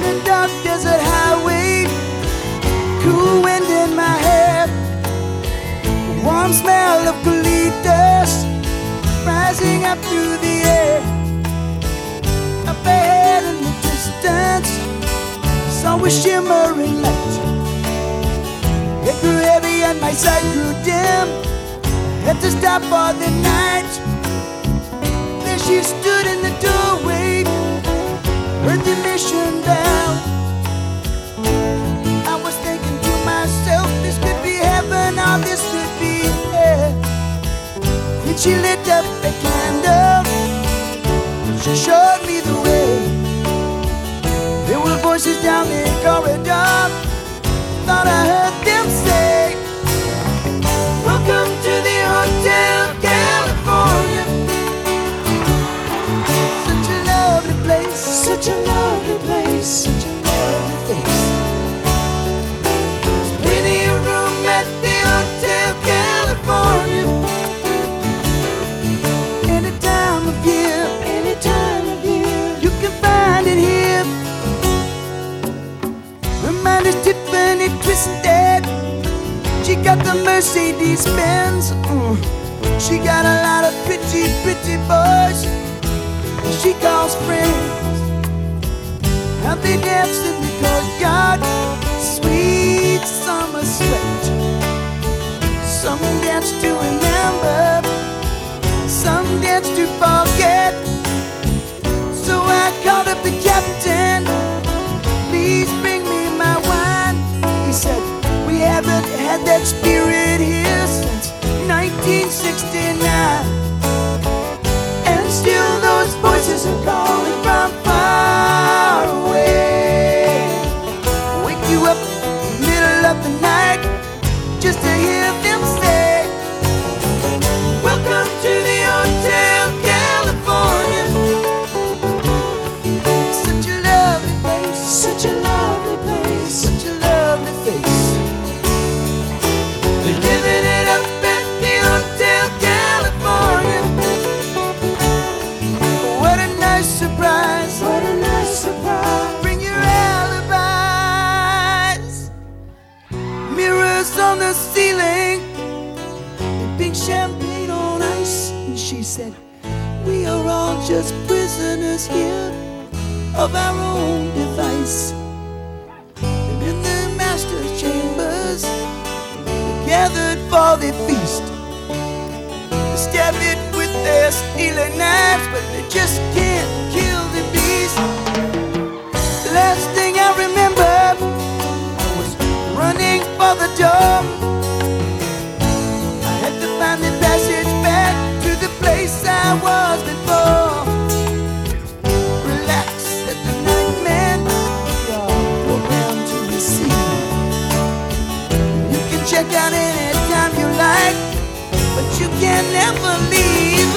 a dark desert highway, cool wind in my hair, warm smell of colitas rising up through the air. Up ahead in the distance, saw a shimmering light. It grew heavy and my sight grew dim. Had to stop for the night. There she stood in the doorway, heard the mission bell. I was thinking to myself, this could be heaven or this could be hell. When she lit up the candle, she showed me the way. There were voices down the corridor, thought I heard them say, welcome to the Hotel California. Such a lovely place, such a lovely place, such a lovely place. There's plenty of room at the Hotel California. Any time of year, you can find it here. Her mind is Tiffany twisted. She got the Mercedes Benz. She got a lot of pretty, pretty boys she calls friends. Now they dance in the courtyard, sweet summer sweat. Some dance to remember, some dance to forget. So I called up the captain, please bring me my wine. He said, we haven't had that spirit here since 1969. And still those voices are calling from far away. Wake you up in the middle of the night just to hear them say, welcome to the Hotel California. Such a lovely place, such a lovely place, such a lovely face. They're living it up at the Hotel California. What a nice surprise, what a nice surprise. Bring your alibis. Mirrors on the ceiling, and pink champagne on ice. And she said, we are all just prisoners here of our own device. And in the master's chambers, gathered for the feast. They stab it with their stealing knives, but they just can't kill the beast. The last thing I remember, I was running for the door. I had to find the passage back to the place I was before. Relax, said the night man, y'all go down to the sea. You can check out anytime you like, but you can never leave.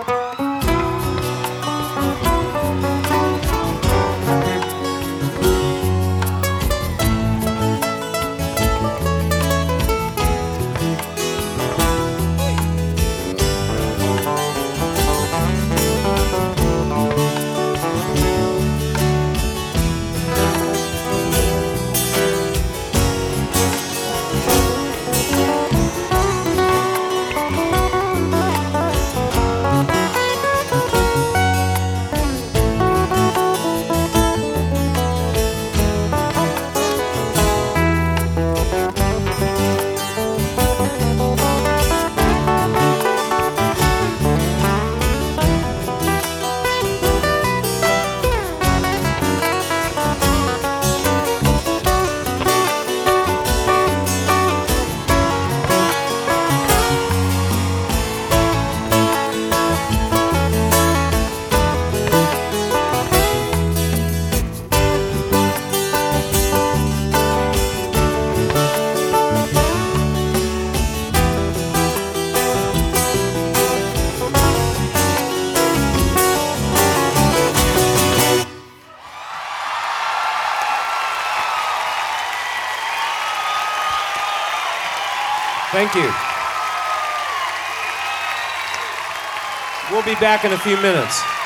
Thank you. We'll be back in a few minutes.